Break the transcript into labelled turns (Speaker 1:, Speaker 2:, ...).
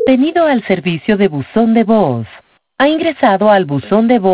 Speaker 1: Bienvenido al servicio de buzón de voz. Ha ingresado al buzón de voz